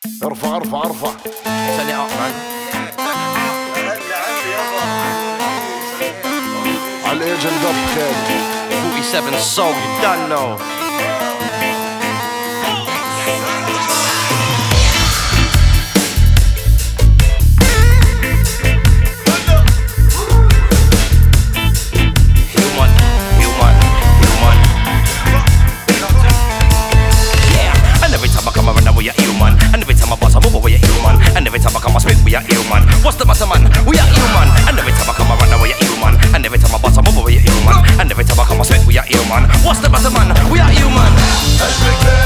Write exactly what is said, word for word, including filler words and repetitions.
ارفع ارفع ارفع. Turn it up, man. على الايجنت اب خالد. forty-seven Soul, you done know. Human, human, human. Yeah, and every time I come around, we are human. And every time I bust a move, we are human. And every time I come, I spit, we are human. What's the matter, man? We are human. And every time I come around, we are human. And every time I bust a move, we are human. And every time I come, I spit, we are human. What's the matter, man? We are human.